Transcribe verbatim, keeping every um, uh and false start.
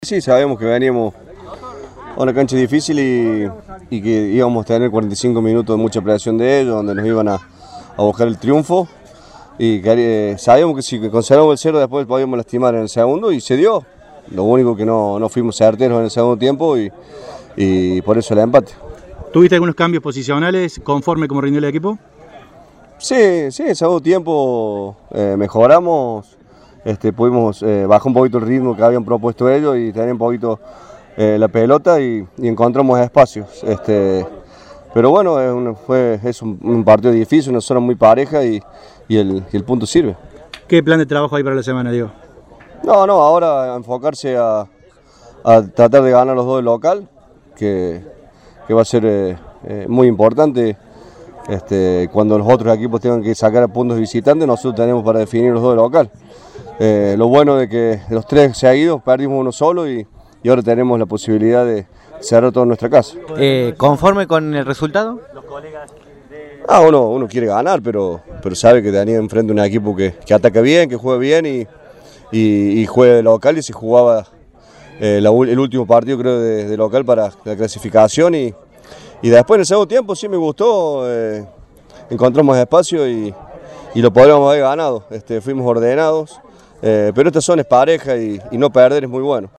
Sí, sabíamos que veníamos a una cancha difícil y, y que íbamos a tener cuarenta y cinco minutos de mucha presión de ellos, donde nos iban a, a buscar el triunfo. Y que, eh, sabíamos que si conservamos el cero después podíamos lastimar en el segundo y se dio. Lo único que no, no fuimos certeros en el segundo tiempo y, y por eso el empate. ¿Tuviste algunos cambios posicionales conforme como rindió el equipo? Sí, sí, en el segundo tiempo eh, mejoramos. Este, pudimos eh, bajar un poquito el ritmo que habían propuesto ellos y tener un poquito eh, la pelota y, y encontramos espacios. Este, pero bueno, es, un, fue, es un, un partido difícil, una zona muy pareja y, y, el, y el punto sirve. ¿Qué plan de trabajo hay para la semana, Diego? No, no, ahora enfocarse a, a tratar de ganar los dos del local, que, que va a ser eh, eh, muy importante. Este, cuando los otros equipos tengan que sacar puntos visitantes, nosotros tenemos para definir los dos del local. Eh, lo bueno de que de los tres seguidos perdimos uno solo y, y ahora tenemos la posibilidad de cerrar todo en nuestra casa. Eh, ¿Conforme con el resultado? Ah, uno, uno quiere ganar, pero, pero sabe que tenía enfrente un equipo que, que ataca bien, que juega bien y, y, y juega de local y se jugaba eh, la, el último partido creo de, de local para la clasificación y, y después en el segundo tiempo sí me gustó, eh, encontramos espacio y, y lo podríamos haber ganado, este, fuimos ordenados. Eh, pero esta zona es pareja y, y no perder es muy bueno.